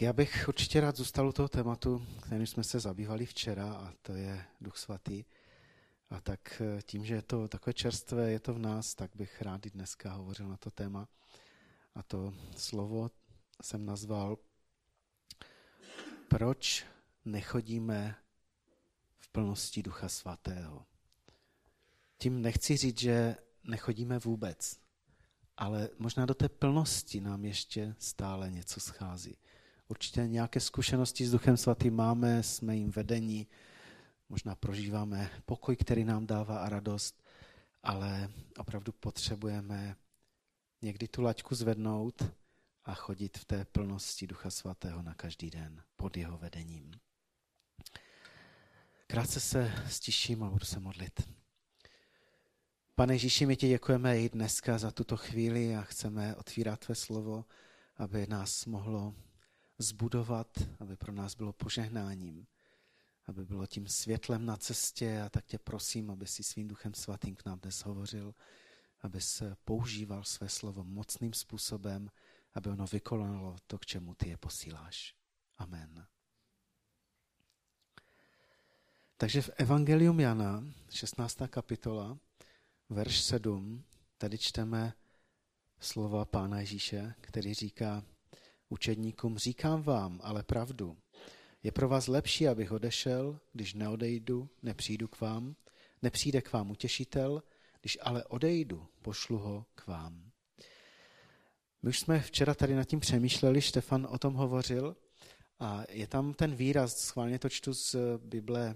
Tak já bych určitě rád zůstal u toho tématu, kterým jsme se zabývali včera, a to je Duch svatý. A tak tím, že je to takové čerstvé, je to v nás, tak bych rád i dneska hovořil na to téma. A to slovo jsem nazval Proč nechodíme v plnosti Ducha svatého. Tím nechci říct, že nechodíme vůbec, ale možná do té plnosti nám ještě stále něco schází. Určitě nějaké zkušenosti s Duchem svatým máme, jsme jim vedení, možná prožíváme pokoj, který nám dává a radost, ale opravdu potřebujeme někdy tu laťku zvednout a chodit v té plnosti Ducha svatého na každý den pod jeho vedením. Krátce se stiším a budu se modlit. Pane Ježíši, my ti děkujeme i dneska za tuto chvíli a chceme otvírat tvé slovo, aby nás mohlo zbudovat, aby pro nás bylo požehnáním, aby bylo tím světlem na cestě, a tak tě prosím, aby si svým Duchem svatým k nám dnes hovořil, aby se používal své slovo mocným způsobem, aby ono vykonalo to, k čemu ty je posíláš. Amen. Takže v Evangelium Jana, 16. kapitola, verš 7, tady čteme slova Pána Ježíše, který říká učedníkům, říkám vám, ale pravdu. Je pro vás lepší, abych odešel, když neodejdu, nepřijdu k vám, nepřijde k vám utěšitel, když ale odejdu, pošlu ho k vám. My už jsme včera tady nad tím přemýšleli, Štefan o tom hovořil a je tam ten výraz, schválně to čtu z Bible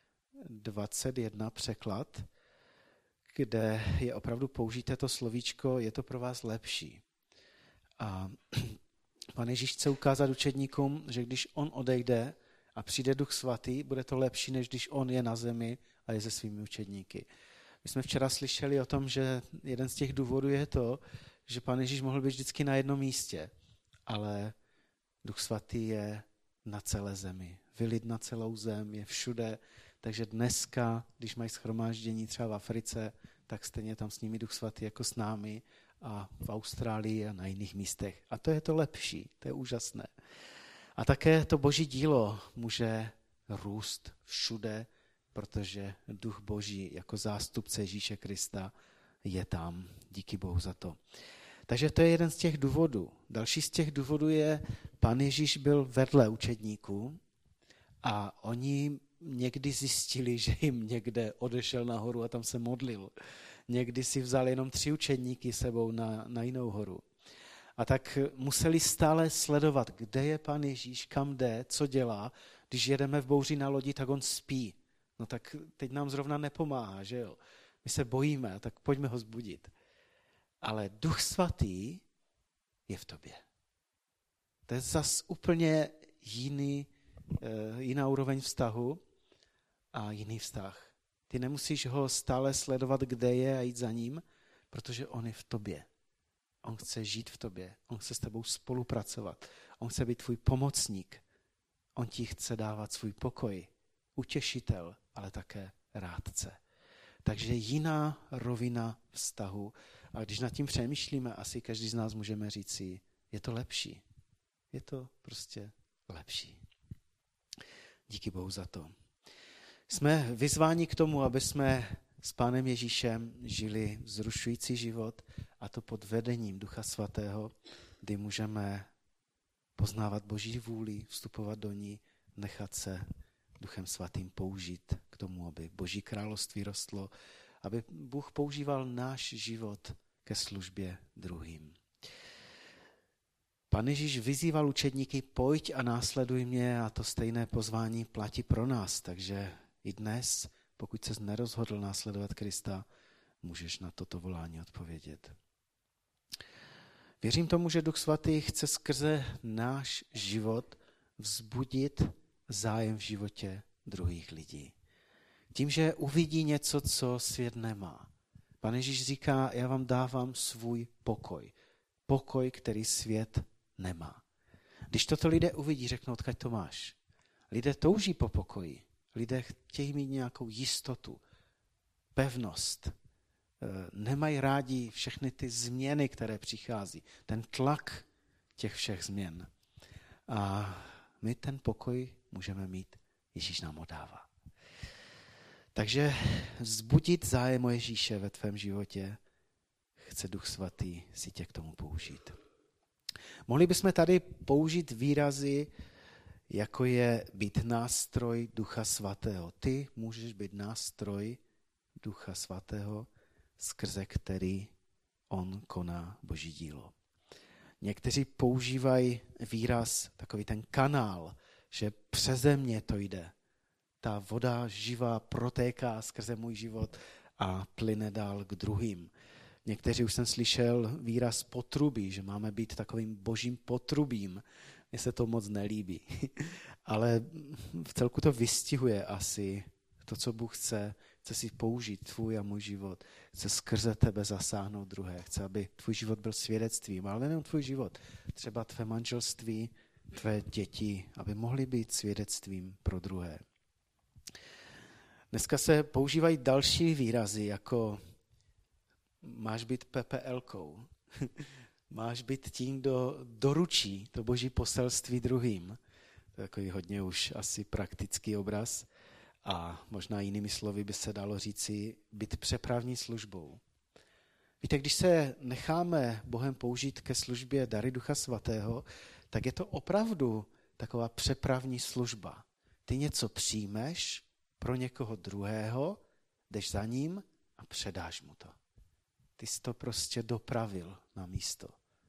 21 překlad, kde je opravdu použité to slovíčko, je to pro vás lepší. A Pan Ježíš chce ukázat učedníkům, že když on odejde a přijde Duch svatý, bude to lepší, než když on je na zemi a je se svými učedníky. My jsme včera slyšeli o tom, že jeden z těch důvodů je to, že Pan Ježíš mohl být vždycky na jednom místě, ale Duch svatý je na celé zemi, vylit na celou zem, je všude. Takže dneska, když mají shromáždění třeba v Africe, tak stejně tam s nimi Duch svatý jako s námi a v Austrálii a na jiných místech. A to je to lepší, to je úžasné. A také to Boží dílo může růst všude, protože Duch Boží jako zástupce Ježíše Krista je tam. Díky Bohu za to. Takže to je jeden z těch důvodů. Další z těch důvodů je, Pan Ježíš byl vedle učedníků a oni někdy zjistili, že jim někde odešel nahoru a tam se modlil. Někdy si vzal jenom 3 učedníky sebou na jinou horu. A tak museli stále sledovat, kde je Pan Ježíš, kam jde, co dělá. Když jedeme v bouři na lodi, tak on spí. No tak teď nám zrovna nepomáhá, že jo? My se bojíme, tak pojďme ho zbudit. Ale Duch svatý je v tobě. To je zas úplně jiná úroveň vztahu a jiný vztah. Ty nemusíš ho stále sledovat, kde je a jít za ním, protože on je v tobě. On chce žít v tobě, on chce s tebou spolupracovat, on chce být tvůj pomocník, on ti chce dávat svůj pokoj, utěšitel, ale také rádce. Takže jiná rovina vztahu. A když nad tím přemýšlíme, asi každý z nás můžeme říct si, je to lepší. Je to prostě lepší. Díky Bohu za to. Jsme vyzváni k tomu, aby jsme s Pánem Ježíšem žili vzrušující život, a to pod vedením Ducha svatého, kdy můžeme poznávat Boží vůli, vstupovat do ní, nechat se Duchem svatým použít k tomu, aby Boží království rostlo, aby Bůh používal náš život ke službě druhým. Pan Ježíš vyzýval učedníky, pojď a následuj mě, a to stejné pozvání platí pro nás, takže i dnes, pokud ses nerozhodl následovat Krista, můžeš na toto volání odpovědět. Věřím tomu, že Duch svatý chce skrze náš život vzbudit zájem v životě druhých lidí. Tím, že uvidí něco, co svět nemá. Pan Ježíš říká, já vám dávám svůj pokoj. Pokoj, který svět nemá. Když toto lidé uvidí, řeknou, odkud to máš. Lidé touží po pokoji. Lidé chtějí mít nějakou jistotu, pevnost. Nemají rádi všechny ty změny, které přichází. Ten tlak těch všech změn. A my ten pokoj můžeme mít, Ježíš nám ho dává. Takže vzbudit zájem o Ježíše ve tvém životě chce Duch Svatý si tě k tomu použít. Mohli bychom tady použít výrazy, jako je být nástroj Ducha Svatého. Ty můžeš být nástroj Ducha Svatého, skrze který on koná Boží dílo. Někteří používají výraz, takový ten kanál, že přeze mě to jde. Ta voda živá protéká skrze můj život a plyne dál k druhým. Někteří už jsem slyšel výraz potrubí, že máme být takovým božím potrubím. Mně se to moc nelíbí, ale v celku to vystihuje asi to, co Bůh chce. Chce si použít tvůj a můj život. Chce skrze tebe zasáhnout druhé. Chce, aby tvůj život byl svědectvím, ale nejen tvůj život. Třeba tvé manželství, tvé děti, aby mohly být svědectvím pro druhé. Dneska se používají další výrazy, jako máš být PPL-kou. Máš být tím, kdo doručí to boží poselství druhým. To je takový hodně už asi praktický obraz. A možná jinými slovy by se dalo říci být přepravní službou. Víte, když se necháme Bohem použít ke službě dary Ducha Svatého, tak je to opravdu taková přepravní služba. Ty něco přijmeš pro někoho druhého, jdeš za ním a předáš mu to. Ty jsi to prostě dopravil na místo.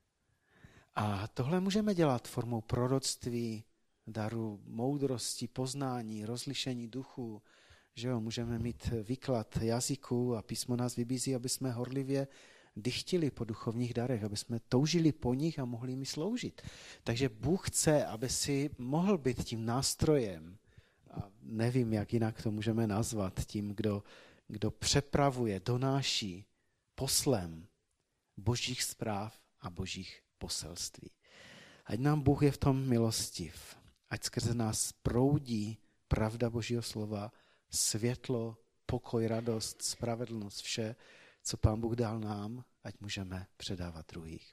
A tohle můžeme dělat formou proroctví, daru moudrosti, poznání, rozlišení duchu, že jo, můžeme mít výklad jazyků a písmo nás vybízí, aby jsme horlivě dychtili po duchovních darech, aby jsme toužili po nich a mohli jim sloužit. Takže Bůh chce, aby si mohl být tím nástrojem, a nevím, jak jinak to můžeme nazvat, tím, kdo přepravuje, donáší poslem božích zpráv a božích poselství. Ať nám Bůh je v tom milostiv. Ať skrze nás proudí pravda Božího slova, světlo, pokoj, radost, spravedlnost, vše, co Pán Bůh dal nám, ať můžeme předávat druhých.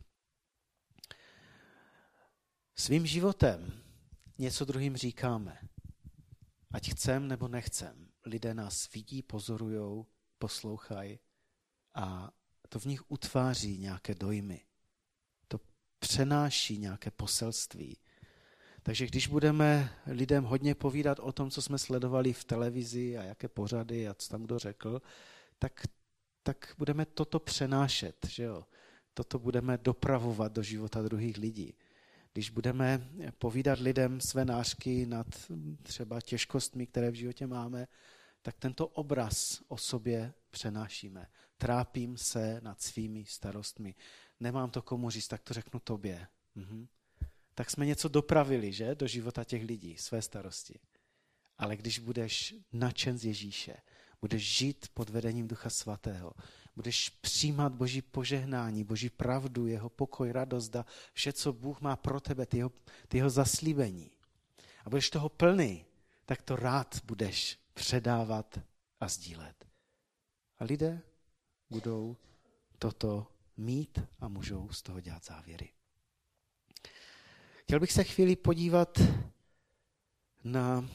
Svým životem něco druhým říkáme. Ať chcem nebo nechcem. Lidé nás vidí, pozorujou, poslouchají a to v nich utváří nějaké dojmy. To přenáší nějaké poselství. Takže když budeme lidem hodně povídat o tom, co jsme sledovali v televizi a jaké pořady a co tam kdo řekl, tak budeme toto přenášet, že jo? Toto budeme dopravovat do života druhých lidí. Když budeme povídat lidem své nářky nad třeba těžkostmi, které v životě máme, tak tento obraz o sobě přenášíme. Trápím se nad svými starostmi. Nemám to komu říct, tak to řeknu tobě. Tak jsme něco dopravili, že, do života těch lidí, své starosti. Ale když budeš nadšen z Ježíše, budeš žít pod vedením Ducha Svatého, budeš přijímat Boží požehnání, Boží pravdu, jeho pokoj, radost a vše, co Bůh má pro tebe, ty jeho zaslíbení. A budeš toho plný, tak to rád budeš předávat a sdílet. A lidé budou toto mít a můžou z toho dělat závěry. Chtěl bych se chvíli podívat na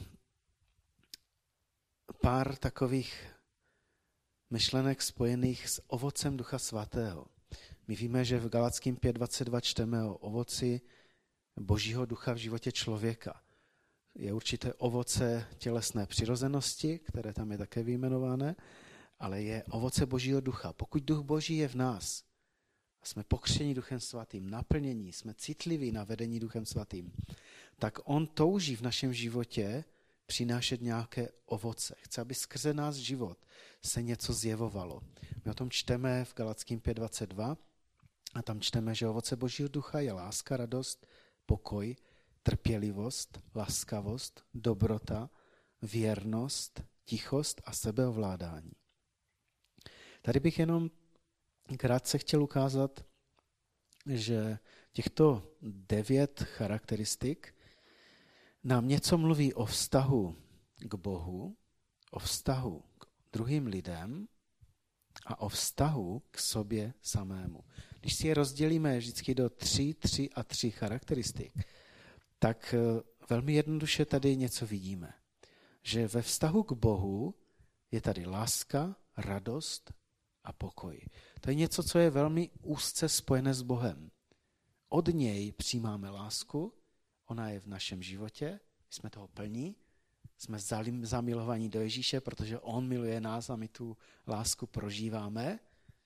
pár takových myšlenek spojených s ovocem Ducha Svatého. My víme, že v Galackým 5.22 čteme o ovoci Božího ducha v životě člověka. Je určité ovoce tělesné přirozenosti, které tam je také vyjmenované, ale je ovoce Božího ducha. Pokud duch Boží je v nás, jsme pokřtěni Duchem Svatým, naplnění, jsme citliví na vedení Duchem Svatým, tak on touží v našem životě přinášet nějaké ovoce. Chce, aby skrze nás život se něco zjevovalo. My o tom čteme v Galackým 5.22 a tam čteme, že ovoce Božího ducha je láska, radost, pokoj, trpělivost, laskavost, dobrota, věrnost, tichost a sebeovládání. Tady bych jenom krátce chtěl ukázat, že těchto 9 charakteristik nám něco mluví o vztahu k Bohu, o vztahu k druhým lidem a o vztahu k sobě samému. Když si je rozdělíme vždycky do 3 a 3 charakteristik, tak velmi jednoduše tady něco vidíme. Že ve vztahu k Bohu je tady láska, radost a pokoj. To je něco, co je velmi úzce spojené s Bohem. Od něj přijímáme lásku, ona je v našem životě, jsme toho plní, jsme zamilovaní do Ježíše, protože on miluje nás a my tu lásku prožíváme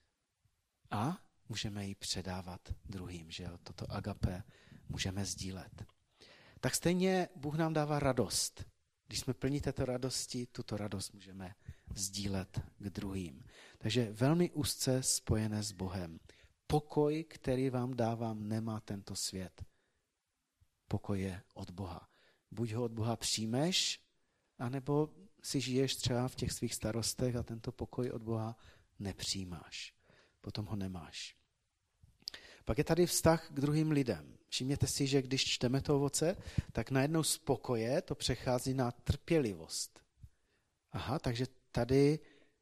a můžeme ji předávat druhým, že jo? Toto agape můžeme sdílet. Tak stejně Bůh nám dává radost. Když jsme plní této radosti, tuto radost můžeme sdílet k druhým. Takže velmi úzce spojené s Bohem. Pokoj, který vám dávám, nemá tento svět. Pokoj je od Boha. Buď ho od Boha přijmeš, anebo si žiješ třeba v těch svých starostech a tento pokoj od Boha nepřijímáš. Potom ho nemáš. Pak je tady vztah k druhým lidem. Všimněte si, že když čteme to ovoce, tak najednou z pokoje to přechází na trpělivost. Aha, takže tady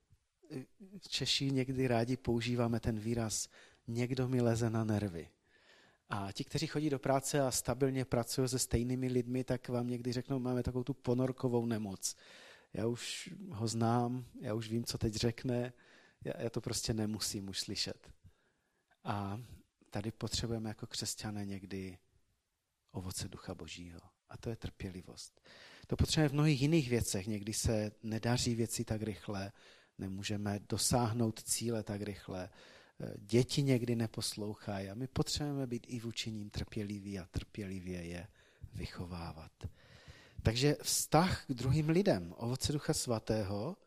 Češi někdy rádi používáme ten výraz někdo mi leze na nervy. A ti, kteří chodí do práce a stabilně pracují se stejnými lidmi, tak vám někdy řeknou, máme takovou tu ponorkovou nemoc. Já už ho znám, já už vím, co teď řekne, já to prostě nemusím už slyšet. A tady potřebujeme jako křesťané někdy ovoce Ducha Božího. A to je trpělivost. To potřebujeme v mnohých jiných věcech. Někdy se nedaří věci tak rychle, nemůžeme dosáhnout cíle tak rychle. Děti někdy neposlouchají a my potřebujeme být i vůči nim trpěliví a trpělivě je vychovávat. Takže vztah k druhým lidem, ovoce Ducha Svatého,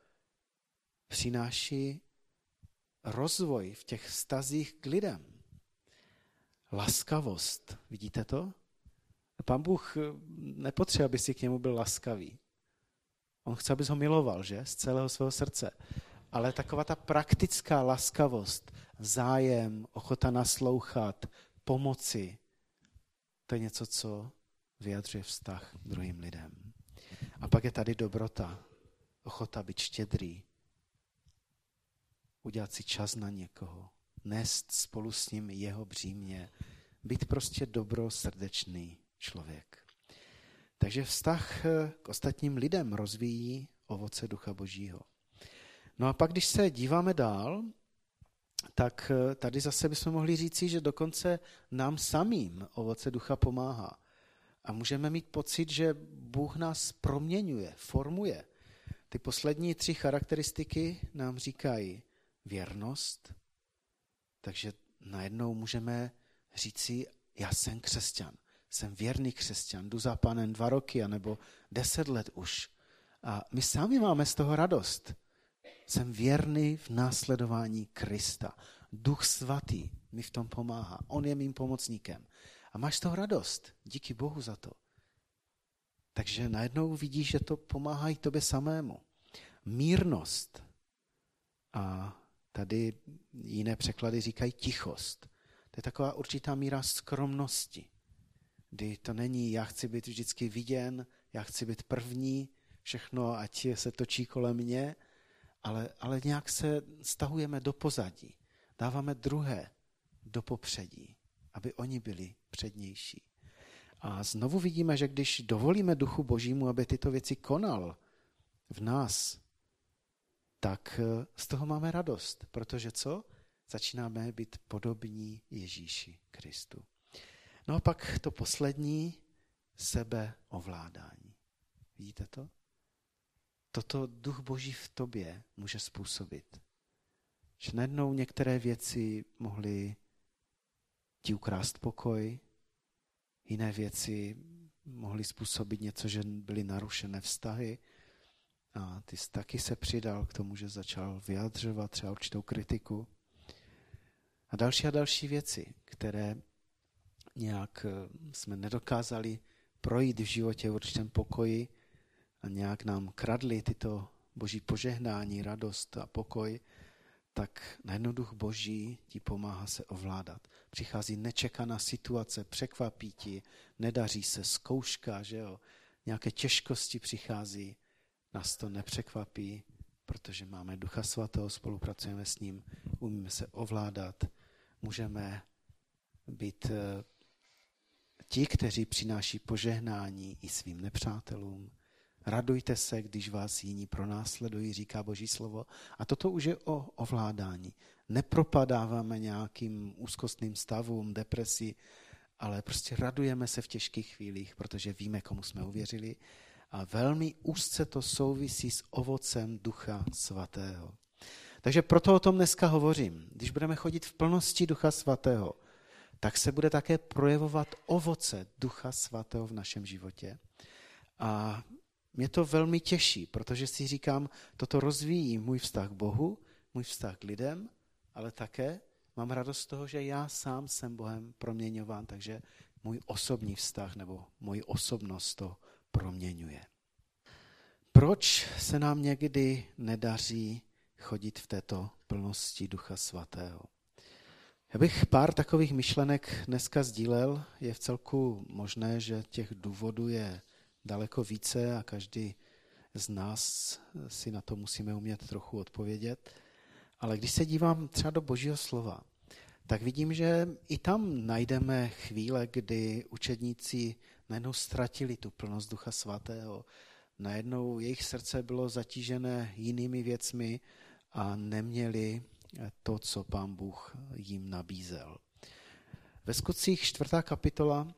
přináší rozvoj v těch vztazích k lidem. Laskavost, vidíte to? Pán Bůh nepotřebuje, aby si k němu byl laskavý. On chce, abys ho miloval, že? Z celého svého srdce. Ale taková ta praktická laskavost, zájem, ochota naslouchat, pomoci, to je něco, co vyjadřuje vztah k druhým lidem. A pak je tady dobrota, ochota být štědrý, udělat si čas na někoho, nést spolu s ním jeho břímě, být prostě dobrosrdečný člověk. Takže vztah k ostatním lidem rozvíjí ovoce Ducha Božího. No a pak, když se díváme dál, tak tady zase bychom mohli říci, že dokonce nám samým ovoce Ducha pomáhá. A můžeme mít pocit, že Bůh nás proměňuje, formuje. Ty poslední 3 charakteristiky nám říkají věrnost, takže najednou můžeme říci, já jsem křesťan, jsem věrný křesťan, jdu za Pánem 2 roky, anebo 10 let už. A my sami máme z toho radost. Jsem věrný v následování Krista. Duch Svatý mi v tom pomáhá. On je mým pomocníkem. A máš z toho radost. Díky Bohu za to. Takže najednou vidíš, že to pomáhá i tobě samému. Mírnost. A tady jiné překlady říkají tichost. To je taková určitá míra skromnosti. Kdy to není, já chci být vždycky viděn, já chci být první, všechno, ať se točí kolem mě, ale nějak se stahujeme do pozadí. Dáváme druhé do popředí, aby oni byli přednější. A znovu vidíme, že když dovolíme Duchu Božímu, aby tyto věci konal v nás, tak z toho máme radost. Protože co? Začínáme být podobní Ježíši Kristu. No a pak to poslední, sebeovládání. Vidíte to? Toto Duch Boží v tobě může způsobit. Že najednou některé věci mohly ti ukrást pokoj, jiné věci mohly způsobit něco, že byly narušené vztahy a ty jsi taky se přidal k tomu, že začal vyjadřovat třeba určitou kritiku. A další věci, které nějak jsme nedokázali projít v životě v určitém pokoji a nějak nám kradli tyto Boží požehnání, radost a pokoj, tak najednou Duch Boží ti pomáhá se ovládat. Přichází nečekaná situace, překvapí ti, nedaří se, zkouška, že jo? Nějaké těžkosti přichází, nás to nepřekvapí, protože máme Ducha Svatého, spolupracujeme s ním, umíme se ovládat, můžeme být ti, kteří přináší požehnání i svým nepřátelům. Radujte se, když vás jiní pronásledují, říká Boží slovo. A toto už je o ovládání. Nepropadáváme nějakým úzkostným stavům, depresi, ale prostě radujeme se v těžkých chvílích, protože víme, komu jsme uvěřili. A velmi úzce to souvisí s ovocem Ducha Svatého. Takže proto o tom dneska hovořím. Když budeme chodit v plnosti Ducha Svatého, tak se bude také projevovat ovoce Ducha Svatého v našem životě. A mě to velmi těší, protože si říkám, toto rozvíjí můj vztah k Bohu, můj vztah k lidem, ale také mám radost z toho, že já sám jsem Bohem proměňován, takže můj osobní vztah nebo moji osobnost to proměňuje. Proč se nám někdy nedaří chodit v této plnosti Ducha Svatého? Já bych pár takových myšlenek dneska sdílel. Je v celku možné, že těch důvodů je daleko více a každý z nás si na to musíme umět trochu odpovědět. Ale když se dívám třeba do Božího slova, tak vidím, že i tam najdeme chvíle, kdy učedníci najednou ztratili tu plnost Ducha Svatého. Najednou jejich srdce bylo zatížené jinými věcmi a neměli to, co Pán Bůh jim nabízel. Ve Skutcích 4. kapitola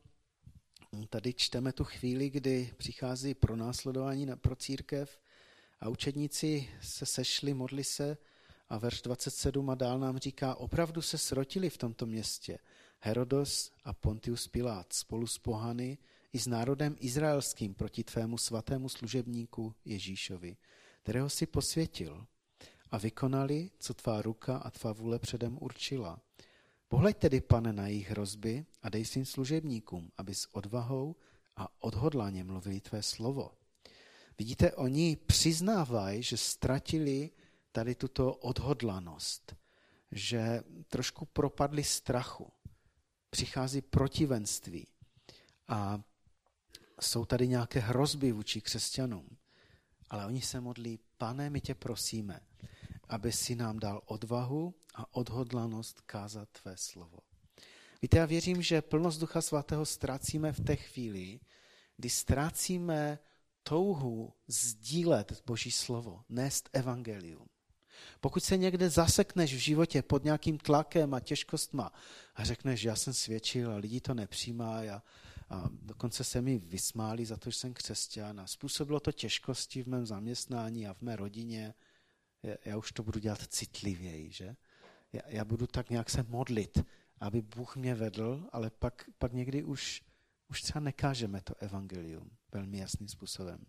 tady čteme tu chvíli, kdy přichází pronásledování pro církev a učedníci se sešli, modli se a verš 27 a dál nám říká, opravdu se srotili v tomto městě Herodos a Pontius Pilát spolu s pohany i s národem izraelským proti tvému svatému služebníku Ježíšovi, kterého si posvětil a vykonali, co tvá ruka a tvá vůle předem určila. Pohleď tedy, Pane, na jejich hrozby a dej svým služebníkům, aby s odvahou a odhodláně mluvili tvé slovo. Vidíte, oni přiznávají, že ztratili tady tuto odhodlanost, že trošku propadli strachu. Přichází protivenství a jsou tady nějaké hrozby vůči křesťanům. Ale oni se modlí, Pane, my tě prosíme, aby si nám dal odvahu a odhodlanost kázat tvé slovo. Víte, já věřím, že plnost Ducha Svatého ztrácíme v té chvíli, kdy ztrácíme touhu sdílet Boží slovo, nést evangelium. Pokud se někde zasekneš v životě pod nějakým tlakem a těžkostma a řekneš, já jsem svědčil a lidi to nepřijímají a dokonce se mi vysmáli za to, že jsem křesťan a způsobilo to těžkosti v mém zaměstnání a v mé rodině, já už to budu dělat citlivěji, že? Já budu tak nějak se modlit, aby Bůh mě vedl, ale pak někdy už třeba nekážeme to evangelium velmi jasným způsobem.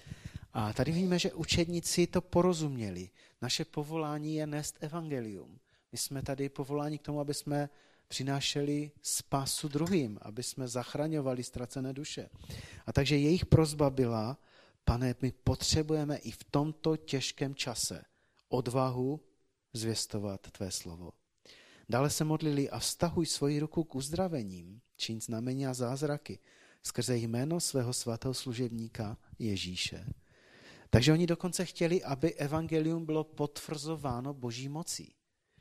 A tady víme, že učedníci to porozuměli. Naše povolání je nést evangelium. My jsme tady povoláni k tomu, aby jsme přinášeli spásu druhým, aby jsme zachraňovali ztracené duše. A takže jejich prosba byla, Pane, my potřebujeme i v tomto těžkém čase odvahu zvěstovat tvé slovo. Dále se modlili a vztahuj svoji ruku k uzdravením, čiň znamení a zázraky, skrze jméno svého svatého služebníka Ježíše. Takže oni dokonce chtěli, aby evangelium bylo potvrzováno Boží mocí.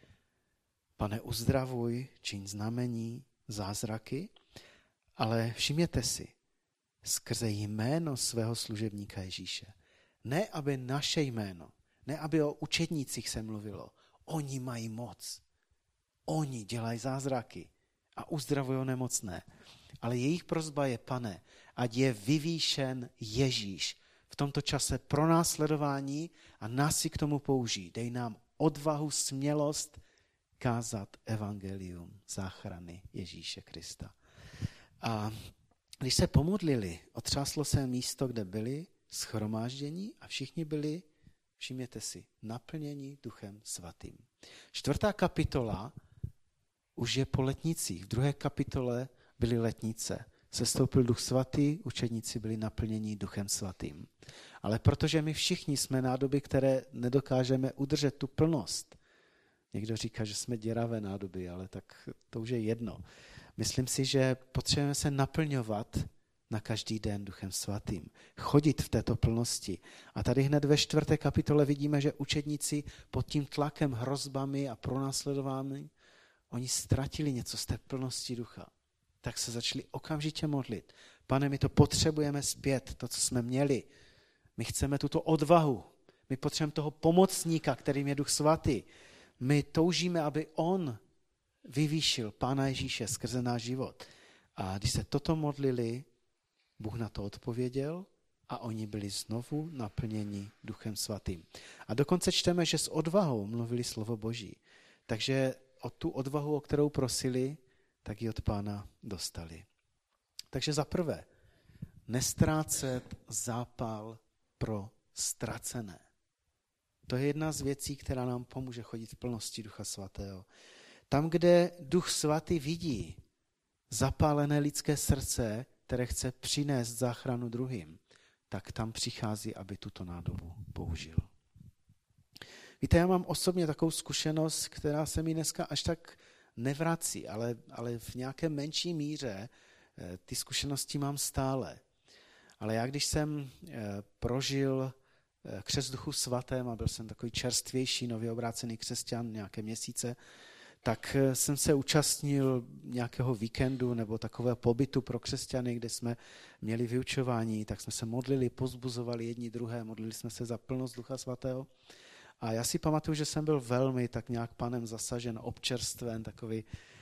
Pane, uzdravuj, čiň znamení, zázraky, ale všimněte si, skrze jméno svého služebníka Ježíše. Ne, aby naše jméno, ne, aby o učednících se mluvilo. Oni mají moc. Oni dělají zázraky a uzdravují nemocné. Ale jejich prosba je, Pane, ať je vyvýšen Ježíš v tomto čase pronásledování a nás si k tomu použij. Dej nám odvahu, smělost kázat evangelium záchrany Ježíše Krista. A když se pomodlili, otřáslo se místo, kde byli, shromáždění a všichni byli, všimněte si, naplnění Duchem Svatým. 4. kapitola už je po letnicích. V 2. kapitole byly letnice. Sestoupil Duch Svatý, učedníci byli naplněni Duchem Svatým. Ale protože my všichni jsme nádoby, které nedokážeme udržet tu plnost. Někdo říká, že jsme děravé nádoby, ale tak to už je jedno. Myslím si, že potřebujeme se naplňovat na každý den Duchem Svatým. Chodit v této plnosti. A tady hned ve 4. kapitole vidíme, že učedníci pod tím tlakem, hrozbami a pronásledováním, oni ztratili něco z té plnosti ducha. tak se začali okamžitě modlit. Pane, my to potřebujeme zpět, to, co jsme měli. My chceme tuto odvahu. My potřebujeme toho pomocníka, kterým je Duch Svatý. My toužíme, aby on vyvýšil Pána Ježíše skrze náš život. A když se toto modlili, Bůh na to odpověděl a oni byli znovu naplněni Duchem Svatým. A dokonce čteme, že s odvahou mluvili slovo Boží. Takže o tu odvahu, o kterou prosili, tak ji od Pána dostali. Takže za prvé, nestrácet zápal pro ztracené. To je jedna z věcí, která nám pomůže chodit v plnosti Ducha Svatého. Tam, kde Duch Svatý vidí zapálené lidské srdce, které chce přinést záchranu druhým, tak tam přichází, aby tuto nádobu použil. Víte, já mám osobně takovou zkušenost, která se mi dneska až tak nevrací, ale v nějaké menší míře ty zkušenosti mám stále. Ale já, když jsem prožil křest Duchu Svatém a byl jsem takový čerstvější, nově obrácený křesťan, nějaké měsíce, tak jsem se účastnil nějakého víkendu nebo takového pobytu pro křesťany, kde jsme měli vyučování, tak jsme se modlili, povzbuzovali jedni druhé, modlili jsme se za plnost Ducha Svatého. A já si pamatuju, že jsem byl velmi tak nějak Pánem zasažen, občerstven, takový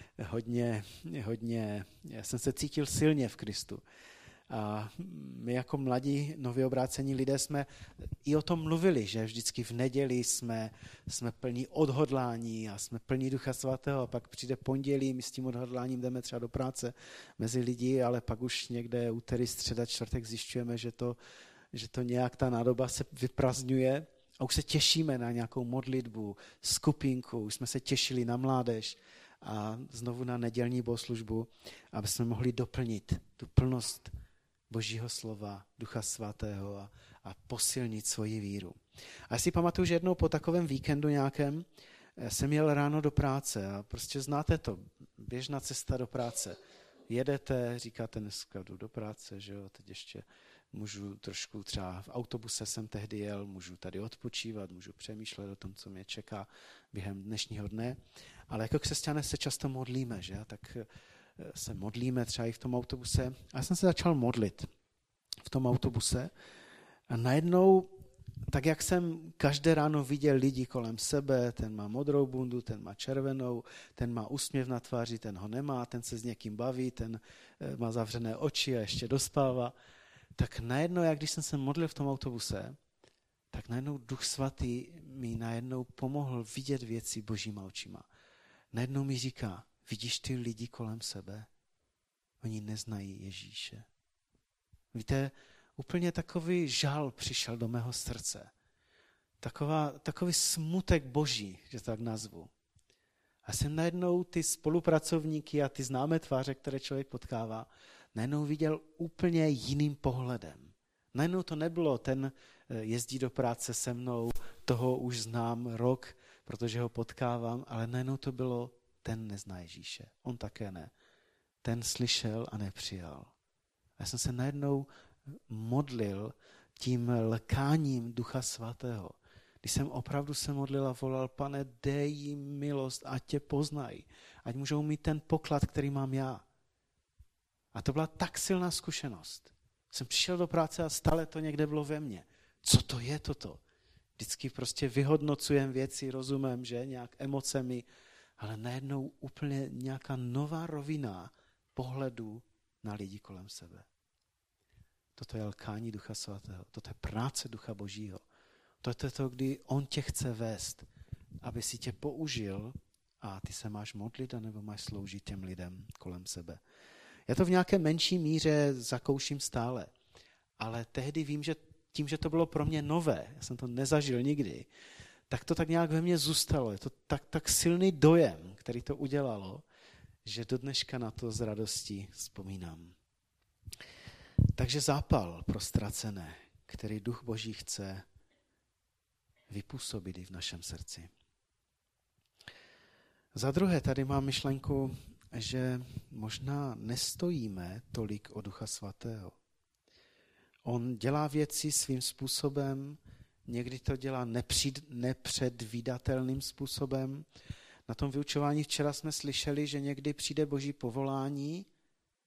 hodně, já jsem se cítil silně v Kristu. A my jako mladí, nově obrácení lidé jsme i o tom mluvili, že vždycky v neděli jsme plní odhodlání a jsme plní Ducha Svatého a pak přijde pondělí, my s tím odhodláním jdeme třeba do práce mezi lidi, ale pak už někde úterý, středa, čtvrtek zjišťujeme, že to nějak ta nádoba se vyprazňuje a už se těšíme na nějakou modlitbu, skupinku, už jsme se těšili na mládež a znovu na nedělní bohoslužbu, aby jsme mohli doplnit tu plnost Božího slova, Ducha Svatého a posilnit svoji víru. A já si pamatuju, že jednou po takovém víkendu nějakém jsem jel ráno do práce a prostě znáte to, běžná cesta do práce. Jedete, říkáte, dneska jdu do práce, že jo, teď ještě můžu trošku třeba v autobuse jsem tehdy jel, můžu tady odpočívat, můžu přemýšlet o tom, co mě čeká během dnešního dne. Ale jako křesťané se často modlíme, že? Tak se modlíme třeba i v tom autobuse. A já jsem se začal modlit v tom autobuse a najednou, tak jak jsem každé ráno viděl lidi kolem sebe, ten má modrou bundu, ten má červenou, ten má úsměv na tváři, ten ho nemá, ten se s někým baví, ten má zavřené oči a ještě dospává, tak najednou, jak když jsem se modlil v tom autobuse, tak najednou Duch Svatý mi najednou pomohl vidět věci Božíma očima. Najednou mi říká, vidíš ty lidi kolem sebe? Oni neznají Ježíše. Víte, úplně takový žal přišel do mého srdce. Takový smutek Boží, že to tak nazvu. A jsem najednou ty spolupracovníky a ty známé tváře, které člověk potkává, najednou viděl úplně jiným pohledem. Najednou to nebylo, ten jezdí do práce se mnou, toho už znám rok, protože ho potkávám, ale najednou to bylo, ten nezná Ježíše, on také ne. Ten slyšel a nepřijal. Já jsem se najednou modlil tím lkáním Ducha Svatého. Když jsem opravdu se modlil a volal, Pane, dej jim milost, ať tě poznají, ať můžou mít ten poklad, který mám já. A to byla tak silná zkušenost. Jsem přišel do práce a stále to někde bylo ve mně. Co to je toto? Vždycky prostě vyhodnocujem věci rozumem, že nějak emocemi, ale najednou úplně nějaká nová rovina pohledu na lidi kolem sebe. Toto je lkání Ducha Svatého, toto je práce Ducha Božího. Toto je to, kdy on tě chce vést, aby si tě použil a ty se máš modlit, anebo máš sloužit těm lidem kolem sebe. Já to v nějaké menší míře zakouším stále, ale tehdy vím, že tím, že to bylo pro mě nové, já jsem to nezažil nikdy, tak to tak nějak ve mně zůstalo. Je to tak silný dojem, který to udělalo, že do dneška na to s radostí vzpomínám. Takže zápal pro ztracené, který Duch Boží chce vypůsobit i v našem srdci. Za druhé, tady mám myšlenku, že možná nestojíme tolik o Ducha Svatého. On dělá věci svým způsobem, někdy to dělá nepředvídatelným způsobem. Na tom vyučování včera jsme slyšeli, že někdy přijde Boží povolání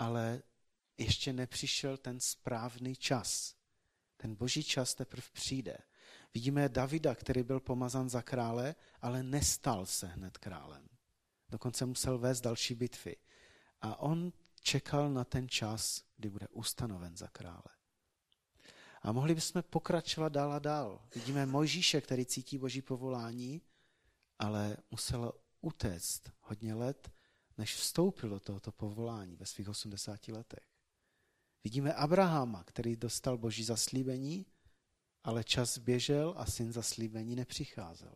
ale ještě nepřišel ten správný čas. Ten boží čas teprve přijde. Vidíme Davida, který byl pomazán za krále, ale nestal se hned králem. Dokonce musel vést další bitvy. A on čekal na ten čas, kdy bude ustanoven za krále. A mohli bychom pokračovat dál a dál. Vidíme Mojžíše, který cítí boží povolání, ale musel utéct hodně let, než vstoupil do tohoto povolání ve svých 80 letech. Vidíme Abrahama, který dostal boží zaslíbení, ale čas běžel a syn zaslíbení nepřicházel.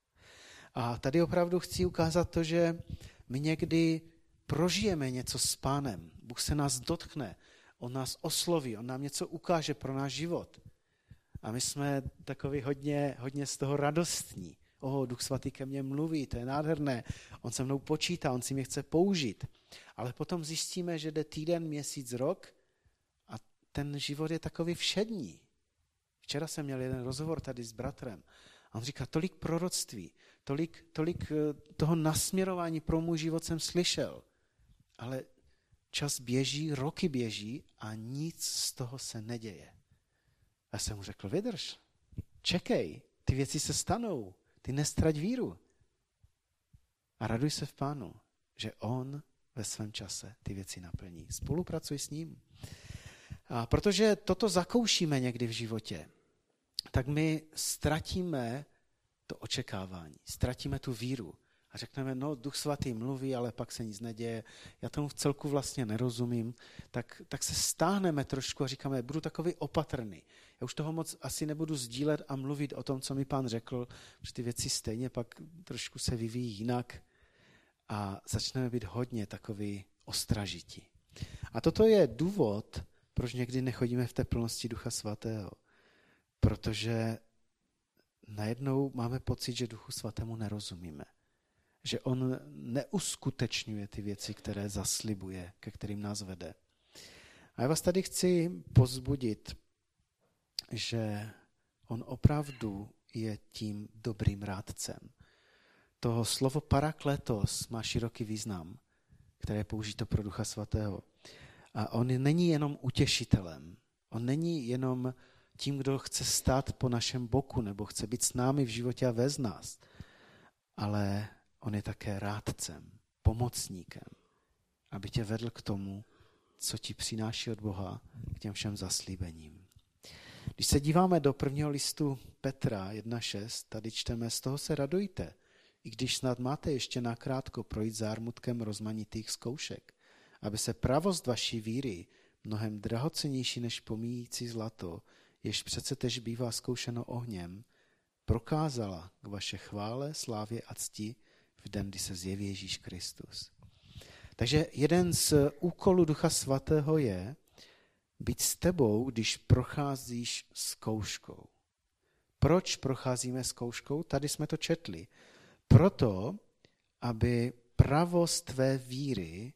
A tady opravdu chci ukázat to, že my někdy prožijeme něco s Pánem. Bůh se nás dotkne, on nás osloví, on nám něco ukáže pro náš život. A my jsme takový hodně z toho radostní. Duch svatý ke mně mluví, to je nádherné, on se mnou počítá, on si mě chce použít. Ale potom zjistíme, že jde týden, měsíc, rok a ten život je takový všední. Včera jsem měl jeden rozhovor tady s bratrem a on říká, tolik proroctví, tolik toho nasměrování pro můj život jsem slyšel, ale čas běží, roky běží a nic z toho se neděje. Já jsem mu řekl, vydrž, čekej, ty věci se stanou, ty nestrať víru. A raduj se v Pánu, že on ve svém čase ty věci naplní. Spolupracuj s ním. A protože toto zakoušíme někdy v životě, tak my ztratíme to očekávání, ztratíme tu víru a řekneme, Duch svatý mluví, ale pak se nic neděje, já tomu v celku vlastně nerozumím, tak se stáhneme trošku a říkáme, budu takový opatrný. Já už toho moc asi nebudu sdílet a mluvit o tom, co mi Pán řekl, že ty věci stejně pak trošku se vyvíjí jinak a začneme být hodně takový ostražití. A toto je důvod, proč někdy nechodíme v té plnosti Ducha svatého. Protože najednou máme pocit, že Duchu svatému nerozumíme. Že on neuskutečňuje ty věci, které zaslibuje, ke kterým nás vede. A já vás tady chci povzbudit, že on opravdu je tím dobrým rádcem. To slovo parakletos má široký význam, které je použito pro Ducha svatého. A on není jenom utěšitelem. On není jenom tím, kdo chce stát po našem boku nebo chce být s námi v životě a vést nás. Ale on je také rádcem, pomocníkem, aby tě vedl k tomu, co ti přináší od Boha, k těm všem zaslíbením. Když se díváme do prvního listu Petra 1.6, tady čteme, z toho se radujte, i když snad máte ještě nakrátko projít zármutkem rozmanitých zkoušek, aby se pravost vaší víry, mnohem drahocennější než pomíjící zlato, jež přece tež bývá zkoušeno ohněm, prokázala k vaše chvále, slávě a cti v den, kdy se zjeví Ježíš Kristus. Takže jeden z úkolů Ducha svatého je být s tebou, když procházíš zkouškou. Proč procházíme zkouškou? Tady jsme to četli. Proto, aby pravost tvé víry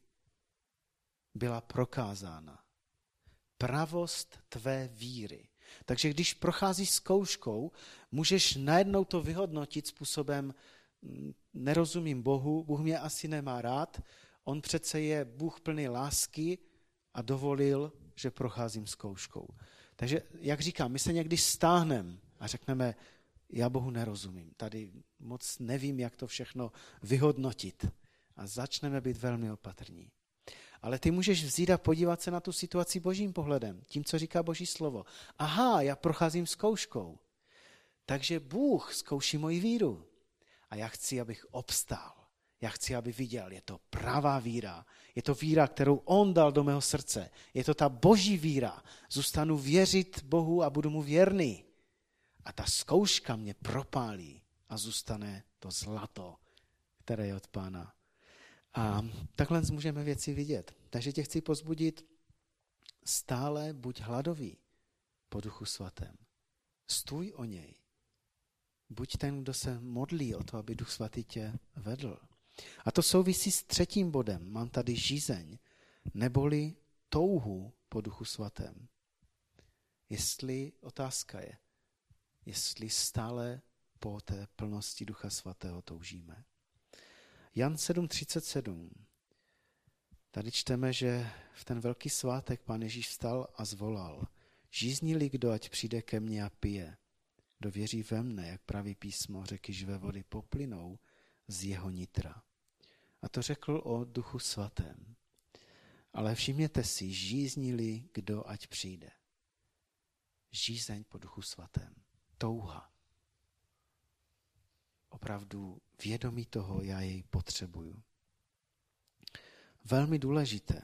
byla prokázána. Pravost tvé víry. Takže když procházíš zkouškou, můžeš najednou to vyhodnotit způsobem nerozumím Bohu, Bůh mě asi nemá rád, on přece je Bůh plný lásky a dovolil, že procházím zkouškou. Takže, jak říkám, my se někdy stáhneme a řekneme, já Bohu nerozumím, tady moc nevím, jak to všechno vyhodnotit a začneme být velmi opatrní. Ale ty můžeš vzít a podívat se na tu situaci božím pohledem, tím, co říká Boží slovo. Aha, já procházím zkouškou, takže Bůh zkouší moji víru a já chci, abych obstál. Já chci, aby viděl, je to pravá víra. Je to víra, kterou on dal do mého srdce. Je to ta boží víra. Zůstanu věřit Bohu a budu mu věrný. A ta zkouška mě propálí a zůstane to zlato, které je od Pána. A takhle můžeme věci vidět. Takže tě chci povzbudit, stále buď hladový po Duchu svatém. Stůj o něj. Buď ten, kdo se modlí o to, aby Duch svatý tě vedl. A to souvisí s třetím bodem. Mám tady žízeň, neboli touhu po Duchu svatém. Otázka je, jestli stále po té plnosti Ducha svatého toužíme. Jan 7.37. Tady čteme, že v ten velký svátek Pán Ježíš vstal a zvolal: žízní-li kdo, ať přijde ke mně a pije. Kdo věří ve mne, jak praví písmo, řeky živé vody poplynou z jeho nitra. A to řekl o Duchu svatém. Ale všimněte si, žízní-li kdo, ať přijde. Žízeň po Duchu svatém. Touha. Opravdu vědomí toho, já jej potřebuju. Velmi důležité.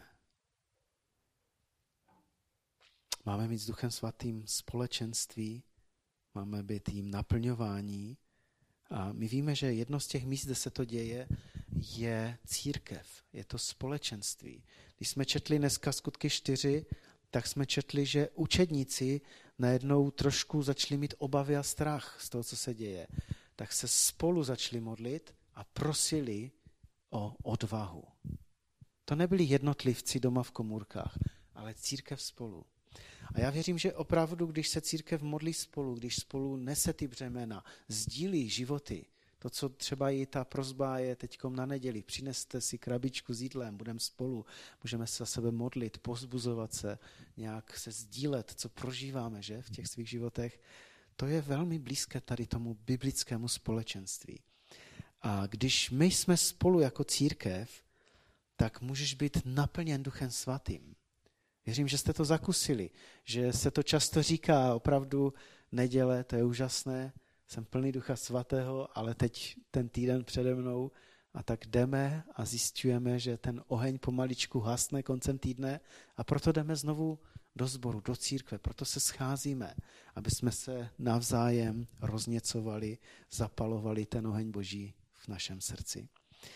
Máme mít s Duchem svatým společenství, máme být jim naplňování a my víme, že jedno z těch míst, kde se to děje, je církev, je to společenství. Když jsme četli dneska Skutky 4, tak jsme četli, že učedníci najednou trošku začali mít obavy a strach z toho, co se děje. Tak se spolu začali modlit a prosili o odvahu. To nebyli jednotlivci doma v komůrkách, ale církev spolu. A já věřím, že opravdu, když se církev modlí spolu, když spolu nese ty břemena, sdílí životy, to, co třeba i ta prosba je teďkom na neděli, přineste si krabičku s jídlem, budeme spolu, můžeme se za sebe modlit, povzbuzovat se, nějak se sdílet, co prožíváme, že, v těch svých životech, to je velmi blízké tady tomu biblickému společenství. A když my jsme spolu jako církev, tak můžeš být naplněn Duchem svatým. Věřím, že jste to zakusili, že se to často říká, opravdu neděle, to je úžasné, jsem plný Ducha svatého, ale teď ten týden přede mnou a tak jdeme a zjišťujeme, že ten oheň pomaličku hasne koncem týdne a proto jdeme znovu do sboru, do církve, proto se scházíme, aby jsme se navzájem rozněcovali, zapalovali ten oheň Boží v našem srdci.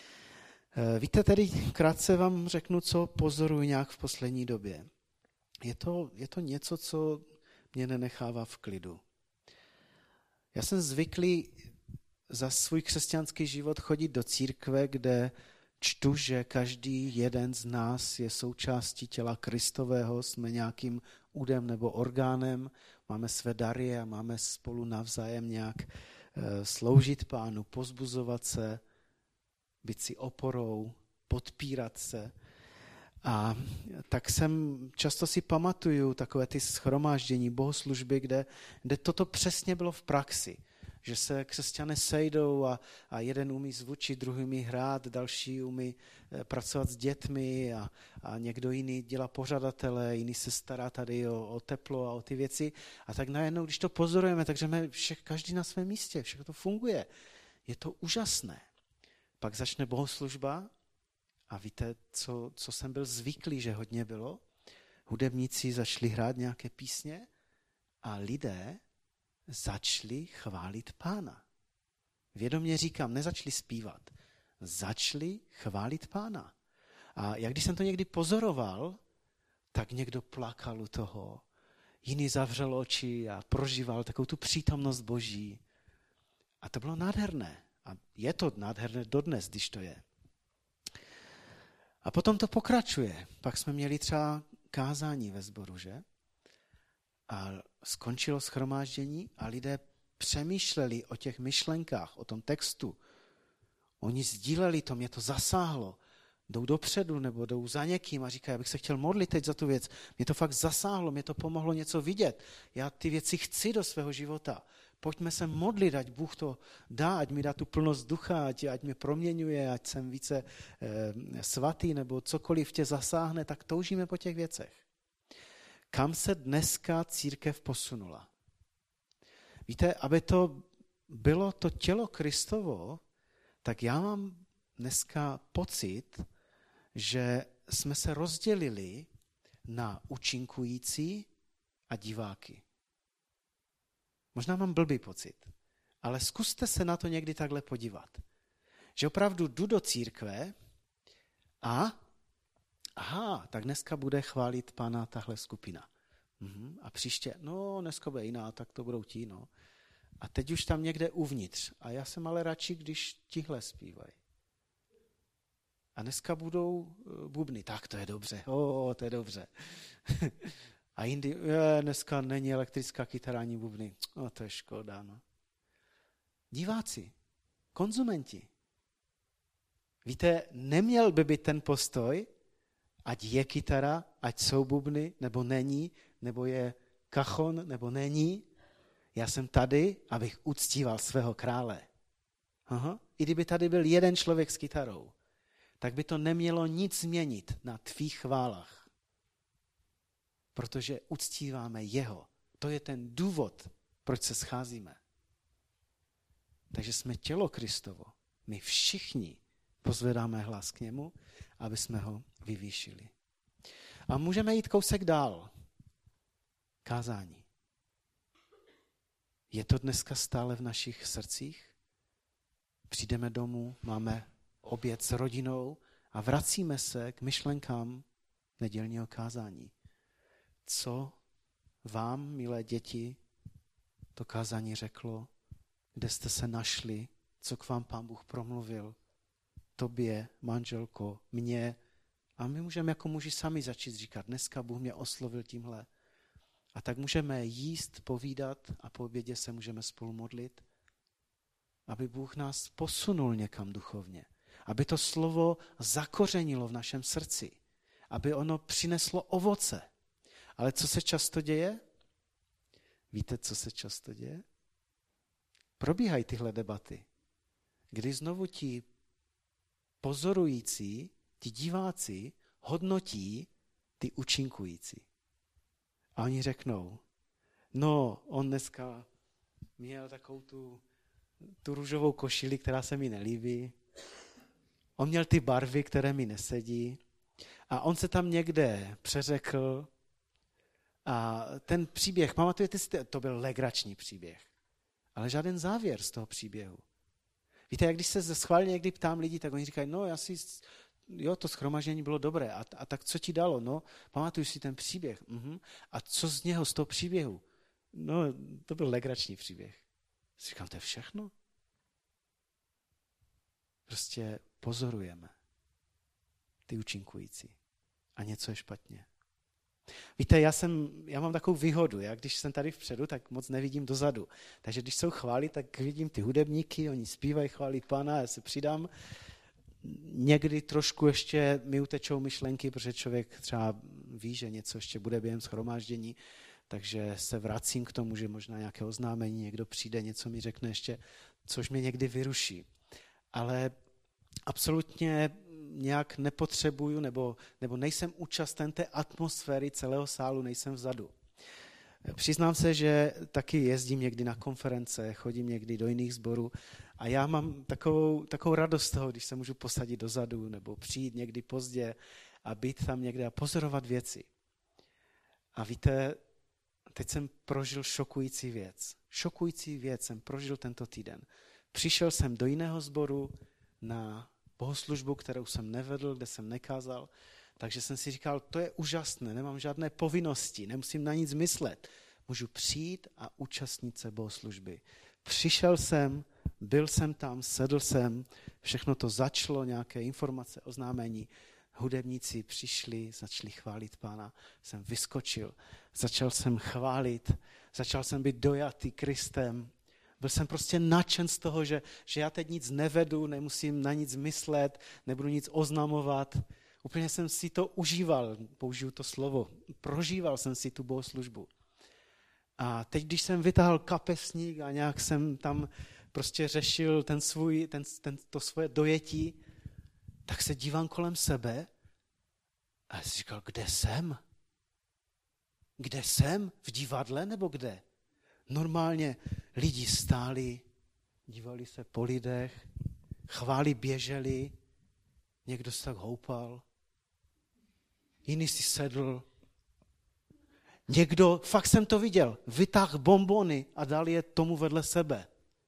Víte, tedy krátce vám řeknu, co pozoruji nějak v poslední době. Je to něco, co mě nenechává v klidu. Já jsem zvyklý za svůj křesťanský život chodit do církve, kde čtu, že každý jeden z nás je součástí těla Kristového, jsme nějakým údem nebo orgánem, máme své dary a máme spolu navzájem nějak sloužit Pánu, pozbuzovat se, být si oporou, podpírat se. A tak často si pamatuju takové ty shromáždění, bohoslužby, kde toto přesně bylo v praxi. Že se křesťané sejdou a jeden umí zvučit, druhý umí hrát, další umí pracovat s dětmi a někdo jiný dělá pořadatele, jiný se stará tady o teplo a o ty věci. A tak najednou, když to pozorujeme, takže každý na svém místě, všechno to funguje. Je to úžasné. Pak začne bohoslužba a víte, co jsem byl zvyklý, že hodně bylo? Hudebníci začali hrát nějaké písně a lidé začali chválit Pána. Vědomě říkám, nezačali zpívat, začali chválit Pána. A jak když jsem to někdy pozoroval, tak někdo plakal u toho, jiný zavřel oči a prožíval takovou tu přítomnost Boží. A to bylo nádherné. A je to nádherné dodnes, když to je. A potom to pokračuje. Pak jsme měli třeba kázání ve sboru, že? A skončilo shromáždění a lidé přemýšleli o těch myšlenkách, o tom textu. Oni sdíleli to, mě to zasáhlo. Jdou dopředu nebo jdou za někým a říkají, já bych se chtěl modlit teď za tu věc. Mě to fakt zasáhlo, mě to pomohlo něco vidět. Já ty věci chci do svého života. Pojďme se modlit, ať Bůh to dá, ať mi dá tu plnost ducha, ať mě proměňuje, ať jsem více svatý nebo cokoliv tě zasáhne, tak toužíme po těch věcech. Kam se dneska církev posunula? Víte, aby to bylo to tělo Kristovo, tak já mám dneska pocit, že jsme se rozdělili na účinkující a diváky. Možná mám blbý pocit, ale zkuste se na to někdy takhle podívat. Že opravdu jdu do církve tak dneska bude chválit Pána tahle skupina. A příště, dneska bude jiná, tak to budou ti, no. A teď už tam někde uvnitř. A já jsem ale radši, když tihle zpívají. A dneska budou bubny. Tak to je dobře. To je dobře. A jindy, dneska není elektrická kytara ani bubny. To je škoda, no. Diváci, konzumenti. Víte, neměl by být ten postoj, Ať je kytara, ať jsou bubny, nebo není, nebo je kachon, nebo není. Já jsem tady, abych uctíval svého krále. Aha. I kdyby tady byl jeden člověk s kytarou, tak by to nemělo nic změnit na tvých chválách. Protože uctíváme jeho. To je ten důvod, proč se scházíme. Takže jsme tělo Kristovo. My všichni pozvedáme hlas k němu, aby jsme ho vyvýšili. A můžeme jít kousek dál. Kázání. Je to dneska stále v našich srdcích? Přijdeme domů, máme oběd s rodinou a vracíme se k myšlenkám nedělního kázání. Co vám, milé děti, to kázání řeklo? Kde jste se našli? Co k vám Pán Bůh promluvil? Tobě, manželko, mně. A my můžeme jako muži sami začít říkat, dneska Bůh mě oslovil tímhle. A tak můžeme jíst, povídat a po obědě se můžeme spolu modlit, aby Bůh nás posunul někam duchovně. Aby to slovo zakořenilo v našem srdci. Aby ono přineslo ovoce. Ale co se často děje? Víte, co se často děje? Probíhají tyhle debaty, kdy znovu ti pozorující, ti diváci hodnotí ty účinkující. A oni řeknou, no, on dneska měl takovou tu růžovou košili, která se mi nelíbí. On měl ty barvy, které mi nesedí. A on se tam někde přeřekl. A ten příběh, pamatujete si, to byl legrační příběh. Ale žádný závěr z toho příběhu. Víte, jak když se schválně někdy ptám lidí, tak oni říkají, no to shromaždění bylo dobré. A tak co ti dalo? No, pamatuješ si ten příběh? A co z něho, z toho příběhu? No, to byl legrační příběh. Říkám, to je všechno? Prostě pozorujeme ty účinkující. A něco je špatně. Víte, já mám takovou výhodu, když jsem tady vpředu, tak moc nevidím dozadu. Takže když jsou chvály, tak vidím ty hudebníky, oni zpívají, chválí Pána, já se přidám. Někdy trošku ještě mi utečou myšlenky, protože člověk třeba ví, že něco ještě bude během shromáždění, takže se vracím k tomu, že možná nějaké oznámení, někdo přijde, něco mi řekne ještě, což mě někdy vyruší. Ale absolutně nějak nepotřebuju, nebo nejsem účasten té atmosféry celého sálu, nejsem vzadu. Přiznám se, že taky jezdím někdy na konference, chodím někdy do jiných sborů a já mám takovou radost z toho, když se můžu posadit dozadu nebo přijít někdy pozdě a být tam někde a pozorovat věci. A víte, teď jsem prožil šokující věc. Šokující věc jsem prožil tento týden. Přišel jsem do jiného sboru na bohoslužbu, kterou jsem nevedl, kde jsem nekázal, takže jsem si říkal, to je úžasné, nemám žádné povinnosti, nemusím na nic myslet. Můžu přijít a účastnit se bohoslužby. Přišel jsem, byl jsem tam, sedl jsem, všechno to začalo, nějaké informace, oznámení. Hudebníci přišli, začali chválit Pána, jsem vyskočil, začal jsem chválit, začal jsem být dojatý Kristem. Byl jsem prostě nadšen z toho, že já teď nic nevedu, nemusím na nic myslet, nebudu nic oznamovat. Úplně jsem si to užíval, použiju to slovo, prožíval jsem si tu bohoslužbu. A teď, když jsem vytáhl kapesník a nějak jsem tam prostě řešil to svoje dojetí, tak se dívám kolem sebe a já si říkal, kde jsem? Kde jsem? V divadle nebo kde? Normálně lidi stáli, dívali se po lidech, chvály běželi, někdo se tak houpal, jiný si sedl. Někdo, fakt jsem to viděl, vytáhl bonbony a dal je tomu vedle sebe.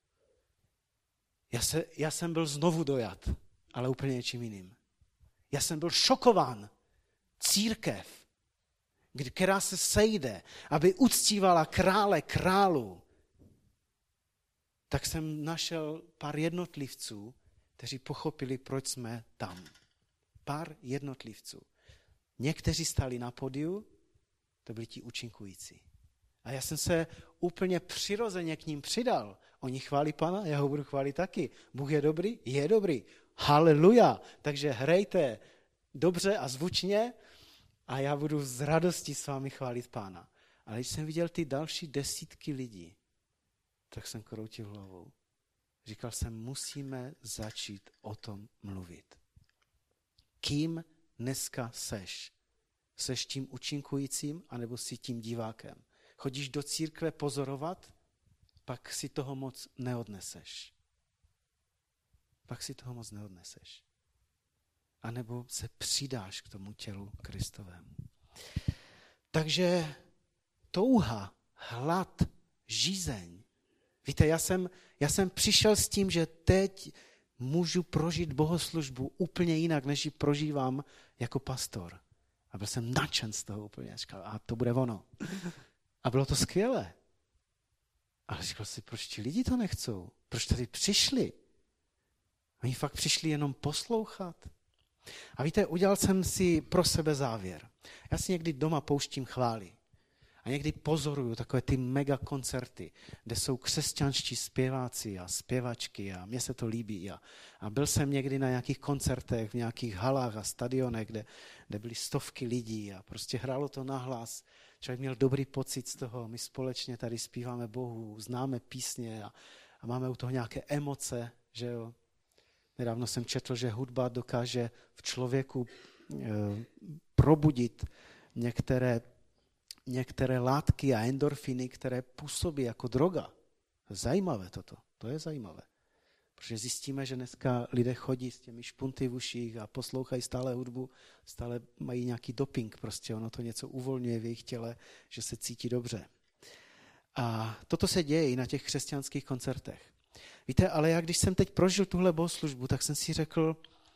Já jsem byl znovu dojat, ale úplně něčím jiným. Já jsem byl šokován. Církev, která se sejde, aby uctívala krále králů, tak jsem našel pár jednotlivců, kteří pochopili, proč jsme tam. Pár jednotlivců. Někteří stáli na pódiu, to byli ti účinkující. A já jsem se úplně přirozeně k ním přidal. Oni chválí Pana, já ho budu chválit taky. Bůh je dobrý? Je dobrý. Haleluja. Takže hrajte, dobře a zvučně a já budu s radostí s vámi chválit Pána. Ale když jsem viděl ty další desítky lidí, tak jsem kroutil hlavou. Říkal jsem, musíme začít o tom mluvit. Kým dneska seš? Seš tím účinkujícím, anebo jsi tím divákem? Chodíš do církve pozorovat, pak si toho moc neodneseš. A nebo se přidáš k tomu tělu Kristovému. Takže touha, hlad, žízeň. Víte, já jsem přišel s tím, že teď můžu prožít bohoslužbu úplně jinak, než ji prožívám jako pastor. A byl jsem nadšen z toho úplně. Říkal, a to bude ono. A bylo to skvělé. Ale říkal si, proč ti lidi to nechcou? Proč tady přišli? Oni fakt přišli jenom poslouchat. A víte, udělal jsem si pro sebe závěr. Já si někdy doma pouštím chvály. A někdy pozoruju takové ty mega koncerty, kde jsou křesťanští zpěváci a zpěvačky a mně se to líbí. A byl jsem někdy na nějakých koncertech, v nějakých halách a stadionech, kde byly stovky lidí a prostě hrálo to nahlas. Člověk měl dobrý pocit z toho, my společně tady zpíváme Bohu, známe písně a máme u toho nějaké emoce, že jo. Nedávno jsem četl, že hudba dokáže v člověku probudit některé látky a endorfiny, které působí jako droga. Zajímavé toto, to je zajímavé. Protože zjistíme, že dneska lidé chodí s těmi špunty v uších a poslouchají stále hudbu, stále mají nějaký doping, prostě ono to něco uvolňuje v jejich těle, že se cítí dobře. A toto se děje i na těch křesťanských koncertech. Víte, ale já když jsem teď prožil tuhle bohoslužbu, tak jsem si řekl,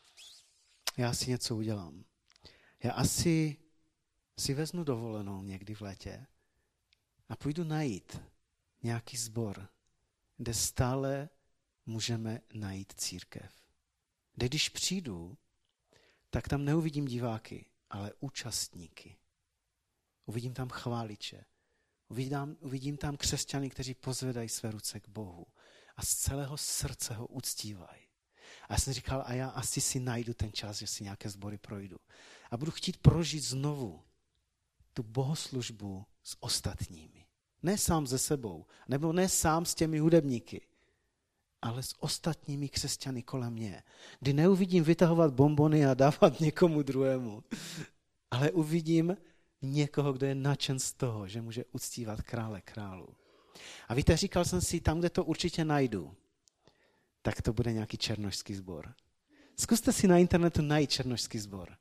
já si něco udělám. Já asi si vezmu dovolenou někdy v létě a půjdu najít nějaký sbor, kde stále můžeme najít církev. Kde když přijdu, tak tam neuvidím diváky, ale účastníky. Uvidím tam chváliče. Uvidím tam křesťany, kteří pozvedají své ruce k Bohu a z celého srdce ho uctívají. A já jsem říkal, a já asi si najdu ten čas, že si nějaké sbory projdu. A budu chtít prožít znovu tu bohoslužbu s ostatními. Ne sám ze sebou, nebo ne sám s těmi hudebníky, ale s ostatními křesťany kolem mě. Kdy neuvidím vytahovat bonbony a dávat někomu druhému, ale uvidím někoho, kdo je nadšen z toho, že může uctívat krále králů. A víte, říkal jsem si, tam, kde to určitě najdu, tak to bude nějaký černošský sbor. Zkuste si na internetu najít černošský sbor.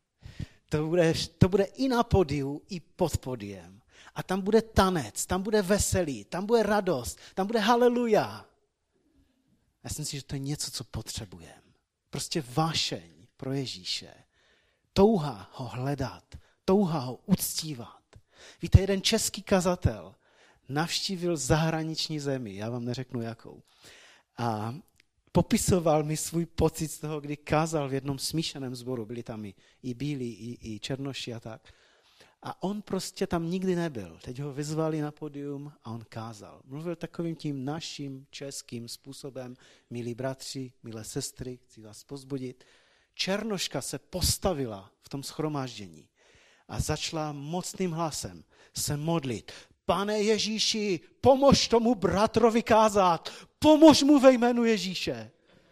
To bude i na podiu, i pod podiem. A tam bude tanec, tam bude veselí, tam bude radost, tam bude haleluja. Já si myslím, že to je něco, co potřebujeme. Prostě vášeň pro Ježíše. Touha ho hledat, touha ho uctívat. Víte, jeden český kazatel navštívil zahraniční zemi, já vám neřeknu jakou, a popisoval mi svůj pocit z toho, kdy kázal v jednom smíšeném sboru, byli tam i bílí, i černoši a tak. A on prostě tam nikdy nebyl. Teď ho vyzvali na pódium a on kázal. Mluvil takovým tím naším českým způsobem, milí bratři, milé sestry, chci vás povzbudit. Černoška se postavila v tom shromáždění a začala mocným hlasem se modlit. Pane Ježíši, pomož tomu bratrovi kázat, pomož mu ve jménu Ježíše.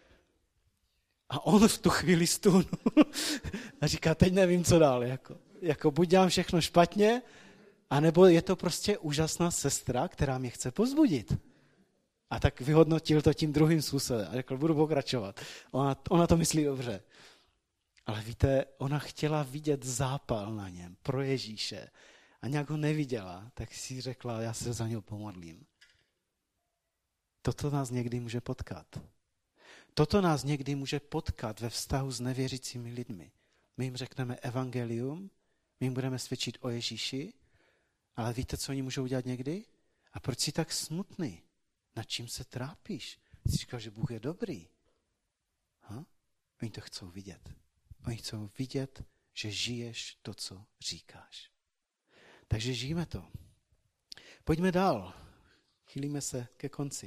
A on v tu chvíli stůnul a říká, teď nevím, co dál. Jako buď dělám všechno špatně, anebo je to prostě úžasná sestra, která mě chce povzbudit. A tak vyhodnotil to tím druhým způsobem a řekl, budu pokračovat. Ona to myslí dobře. Ale víte, ona chtěla vidět zápal na něm pro Ježíše. A nějak ho neviděla, tak si řekla, já se za něho pomodlím. Toto nás někdy může potkat. Toto nás někdy může potkat ve vztahu s nevěřícími lidmi. My jim řekneme evangelium, my jim budeme svědčit o Ježíši, ale víte, co oni můžou udělat někdy? A proč jsi tak smutný? Nad čím se trápíš? Jsi říkal, že Bůh je dobrý. Oni to chcou vidět. Oni chcou vidět, že žiješ to, co říkáš. Takže žijeme to. Pojďme dál. Chýlíme se ke konci.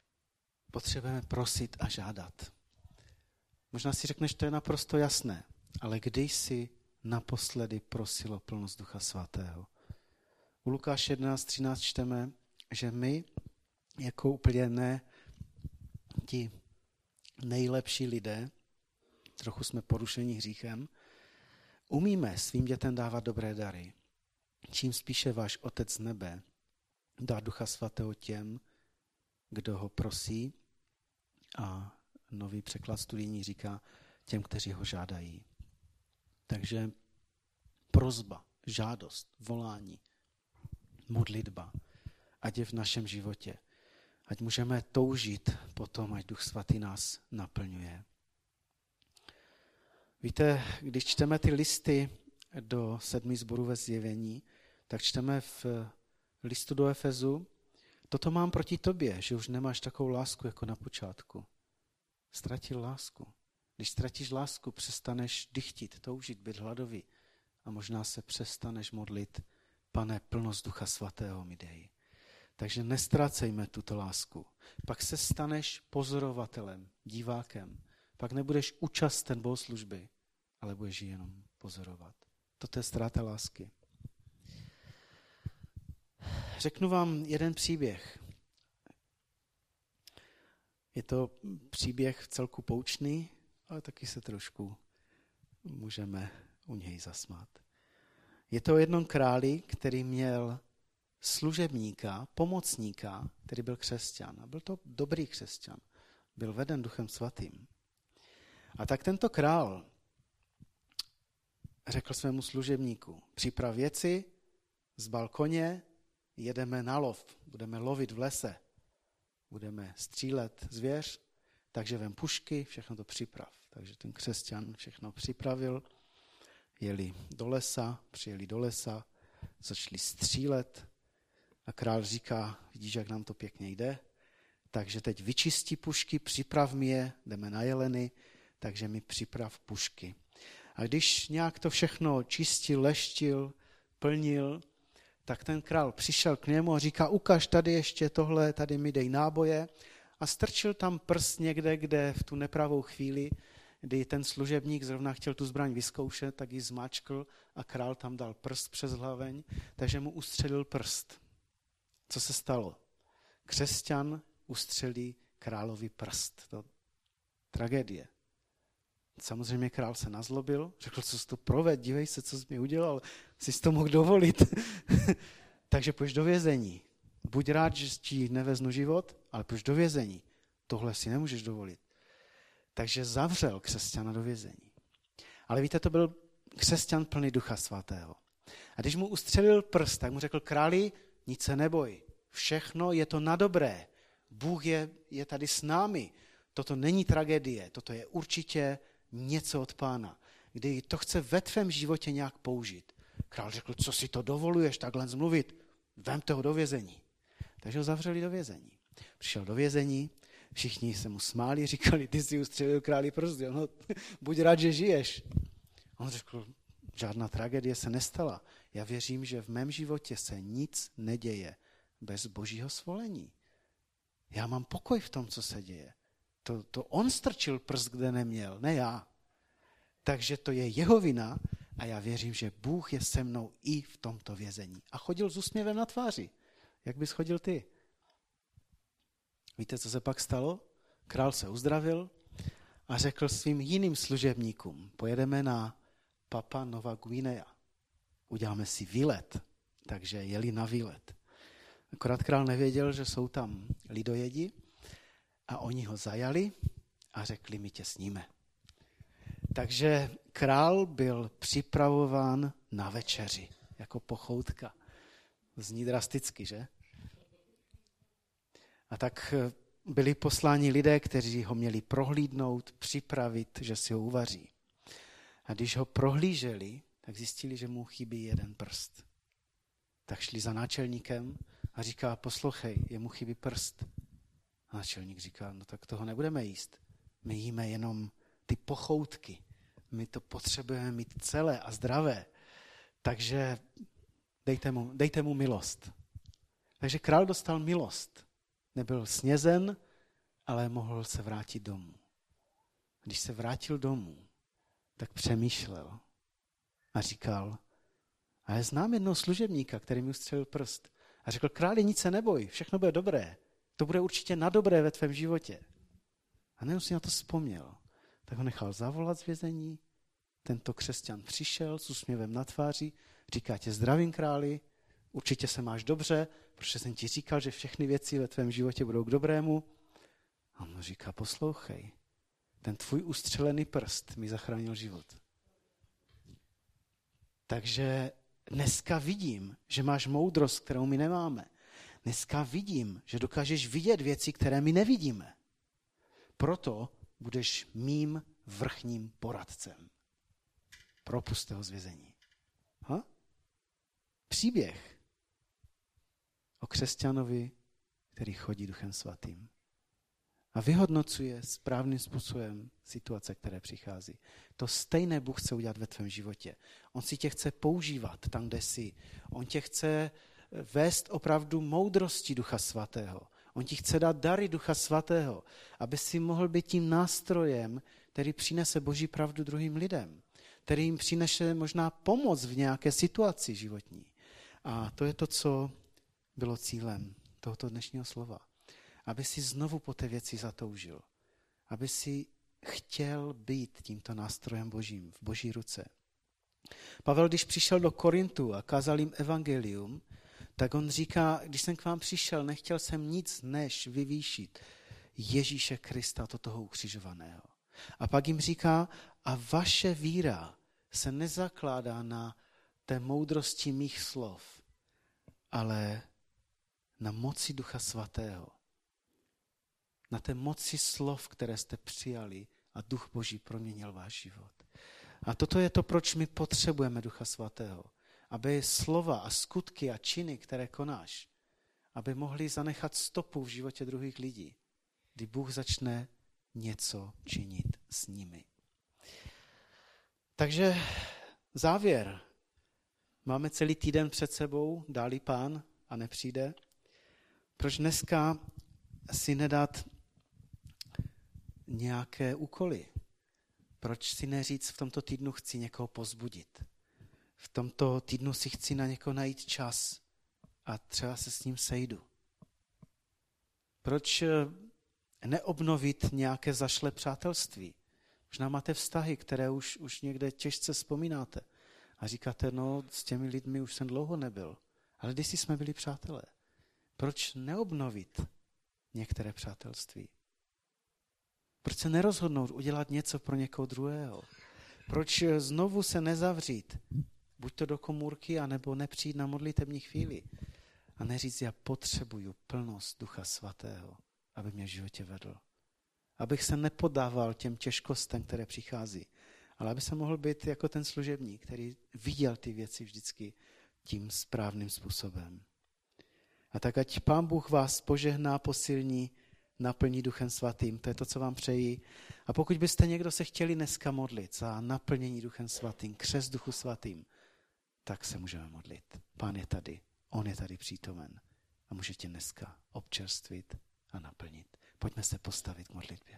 Potřebujeme prosit a žádat. Možná si řekneš, to je naprosto jasné. ale kdy jsi naposledy prosil o plnost Ducha Svatého? U Lukáše 11:13 čteme, že my jako úplně ne ti nejlepší lidé, trochu jsme porušeni hříchem, umíme svým dětem dávat dobré dary. Čím spíše váš Otec z nebe dá Ducha Svatého těm, kdo ho prosí, a nový překlad studijní říká těm, kteří ho žádají. Takže prosba, žádost, volání, modlitba, ať je v našem životě. Ať můžeme toužit po tom, ať Duch Svatý nás naplňuje. Víte, když čteme ty listy do 7 sborů ve Zjevení, tak čteme v listu do Efezu: toto mám proti tobě, že už nemáš takovou lásku jako na počátku. Ztratil lásku. Když ztratíš lásku, přestaneš dychtit, toužit, být hladový a možná se přestaneš modlit: Pane, plnost Ducha Svatého mi dej. Takže nestrácejme tuto lásku. Pak se staneš pozorovatelem, divákem. Pak nebudeš účasten bohoslužby, ale budeš ji jenom pozorovat. Toto je ztráta lásky. Řeknu vám jeden příběh. Je to příběh v celku poučný, ale taky se trošku můžeme u něj zasmát. Je to o jednom králi, který měl služebníka, pomocníka, který byl křesťan. A byl to dobrý křesťan. Byl veden Duchem Svatým. A tak tento král řekl svému služebníku: připrav věci, zbal koně, jedeme na lov, budeme lovit v lese, budeme střílet zvěř, takže vem pušky, všechno to připrav. Takže ten křesťan všechno připravil, jeli do lesa, přijeli do lesa, začali střílet a král říká: vidíš, jak nám to pěkně jde, takže teď vyčistí pušky, připrav mi je, jdeme na jeleny, takže mi připrav pušky. A když nějak to všechno čistil, leštil, plnil, tak ten král přišel k němu a říká: ukaž tady ještě tohle, tady mi dej náboje. A strčil tam prst někde, kde v tu nepravou chvíli, kdy ten služebník zrovna chtěl tu zbraň vyzkoušet, tak ji zmáčkl a král tam dal prst přes hlaveň, takže mu ustřelil prst. Co se stalo? Křesťan ustřelí královi prst. To tragédie. Samozřejmě král se nazlobil, řekl: co jsi to provedl, dívej se, co jsi mi udělal, jsi to mohl dovolit. Takže půjdeš do vězení. Buď rád, že ti neveznu život, ale půjdeš do vězení. Tohle si nemůžeš dovolit. Takže zavřel křesťana do vězení. Ale víte, to byl křesťan plný Ducha Svatého. A když mu ustřelil prst, tak mu řekl: králi, nic se neboj, všechno je to na dobré. Bůh je tady s námi. Toto není tragédie, toto je určitě něco od Pána, kdy to chce ve tvém životě nějak použít. Král řekl: co si to dovoluješ takhle mluvit? Vemte ho do vězení. Takže ho zavřeli do vězení. Přišel do vězení, všichni se mu smáli, říkali: ty jsi ustřelil králi prst, no, buď rád, že žiješ. On řekl: žádná tragédie se nestala. Já věřím, že v mém životě se nic neděje bez Božího svolení. Já mám pokoj v tom, co se děje. To on strčil prst, kde neměl, ne já. Takže to je jeho vina a já věřím, že Bůh je se mnou i v tomto vězení. A chodil s úsměvem na tváři. Jak bys chodil ty? Víte, co se pak stalo? Král se uzdravil a řekl svým jiným služebníkům: pojedeme na Papua Nova Guinea. Uděláme si výlet. Takže jeli na výlet. Akorát král nevěděl, že jsou tam lidojedi, a oni ho zajali a řekli: my tě sníme. Takže král byl připravován na večeři, jako pochoutka. Zní drasticky, že? A tak byli posláni lidé, kteří ho měli prohlídnout, připravit, že si ho uvaří. A když ho prohlíželi, tak zjistili, že mu chybí jeden prst. Tak šli za náčelníkem a říká: poslouchej, jemu chybí prst. A náčelník říká: no tak toho nebudeme jíst. My jíme jenom ty pochoutky. My to potřebujeme mít celé a zdravé. Takže dejte mu milost. Takže král dostal milost. Nebyl snězen, ale mohl se vrátit domů. Když se vrátil domů, tak přemýšlel a říkal, a já znám jednoho služebníka, který mi ustřelil prst a řekl, králi, nic se neboj, všechno bude dobré, to bude určitě na dobré ve tvém životě. A nejenom si na to vzpomněl, tak ho nechal zavolat z vězení, tento křesťan přišel s úsměvem na tváři, říká tě zdravím králi, určitě se máš dobře, protože jsem ti říkal, že všechny věci ve tvém životě budou k dobrému. A on mu říká, poslouchej, ten tvůj ustřelený prst mi zachránil život. Takže dneska vidím, že máš moudrost, kterou my nemáme. Dneska vidím, že dokážeš vidět věci, které my nevidíme. Proto budeš mým vrchním poradcem. Propuste ho z vězení. Příběh o křesťanovi, který chodí Duchem Svatým a vyhodnocuje správným způsobem situace, které přichází. To stejné Bůh chce udělat ve tvém životě. On si tě chce používat tam, kde jsi. On tě chce vést opravdu moudrostí Ducha Svatého. On ti chce dát dary Ducha Svatého, aby si mohl být tím nástrojem, který přinese Boží pravdu druhým lidem, který jim přinese možná pomoc v nějaké situaci životní. A to je to, co bylo cílem tohoto dnešního slova. Aby si znovu po té věci zatoužil. Aby si chtěl být tímto nástrojem Božím, v Boží ruce. Pavel, když přišel do Korintu a kázal jim evangelium, tak on říká, když jsem k vám přišel, nechtěl jsem nic než vyvýšit Ježíše Krista, toho ukřižovaného. A pak jim říká, a vaše víra se nezakládá na té moudrosti mých slov, ale na moci Ducha Svatého. Na té moci slov, které jste přijali a Duch Boží proměnil váš život. A toto je to, proč my potřebujeme Ducha Svatého. Aby slova a skutky a činy, které konáš, aby mohly zanechat stopu v životě druhých lidí, kdy Bůh začne něco činit s nimi. Takže závěr. Máme celý týden před sebou, dá-li Pán a nepřijde. Proč dneska si nedat nějaké úkoly? Proč si neříct, v tomto týdnu chci někoho povzbudit? V tomto týdnu si chci na někoho najít čas a třeba se s ním sejdu. Proč neobnovit nějaké zašlé přátelství? Možná máte vztahy, které už někde těžce vzpomínáte a říkáte, no s těmi lidmi už jsem dlouho nebyl, ale kdysi jsme byli přátelé. Proč neobnovit některé přátelství? Proč se nerozhodnout udělat něco pro někoho druhého? Proč znovu se nezavřít? Buď to do komůrky, anebo nepřijít na modlitební chvíli. A neříct, já potřebuju plnost Ducha Svatého, aby mě v životě vedl. Abych se nepodával těm těžkostem, které přichází. Ale aby se mohl být jako ten služebník, který viděl ty věci vždycky tím správným způsobem. A tak ať Pán Bůh vás požehná, posilní, naplní Duchem Svatým. To je to, co vám přeji. A pokud byste někdo se chtěli dneska modlit za naplnění Duchem Svatým, křest Duchu Svatým, tak se můžeme modlit. Pán je tady, on je tady přítomen a může tě dneska občerstvit a naplnit. Pojďme se postavit k modlitbě.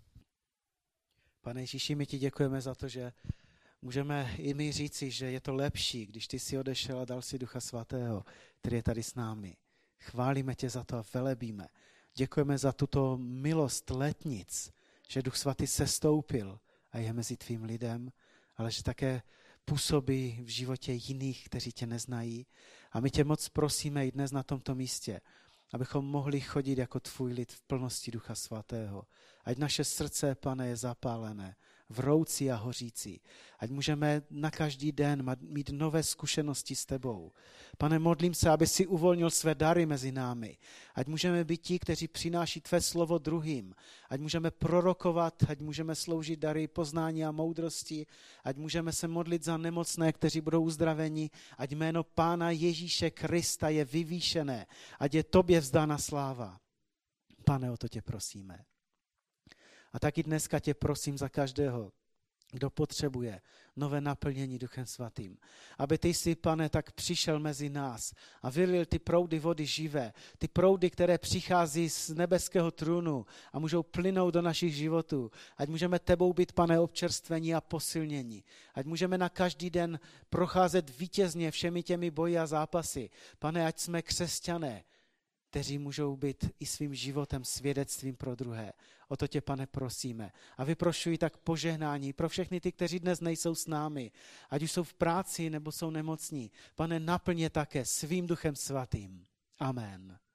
Pane Ježíši, my ti děkujeme za to, že můžeme i my říci, že je to lepší, když ty jsi odešel a dal si Ducha Svatého, který je tady s námi. Chválíme tě za to a velebíme. Děkujeme za tuto milost letnic, že Duch Svatý sestoupil a je mezi tvým lidem, ale že také působí v životě jiných, kteří tě neznají. A my tě moc prosíme i dnes na tomto místě, abychom mohli chodit jako tvůj lid v plnosti Ducha Svatého. Ať naše srdce, Pane, je zapálené, vroucí a hořící. Ať můžeme na každý den mít nové zkušenosti s tebou. Pane, modlím se, aby si uvolnil své dary mezi námi. Ať můžeme být ti, kteří přináší tvé slovo druhým. Ať můžeme prorokovat, ať můžeme sloužit dary poznání a moudrosti. Ať můžeme se modlit za nemocné, kteří budou uzdraveni. Ať jméno Pána Ježíše Krista je vyvýšené. Ať je tobě vzdána sláva. Pane, o to tě prosíme. A taky dneska tě prosím za každého, kdo potřebuje nové naplnění Duchem Svatým. Aby ty jsi, Pane, tak přišel mezi nás a vylil ty proudy vody živé, ty proudy, které přichází z nebeského trůnu a můžou plynout do našich životů. Ať můžeme tebou být, Pane, občerstvení a posilnění. Ať můžeme na každý den procházet vítězně všemi těmi boji a zápasy. Pane, ať jsme křesťané, kteří můžou být i svým životem svědectvím pro druhé. O to tě, Pane, prosíme. A vyprošuji tak požehnání pro všechny ty, kteří dnes nejsou s námi, ať už jsou v práci nebo jsou nemocní. Pane, naplň je také svým Duchem Svatým. Amen.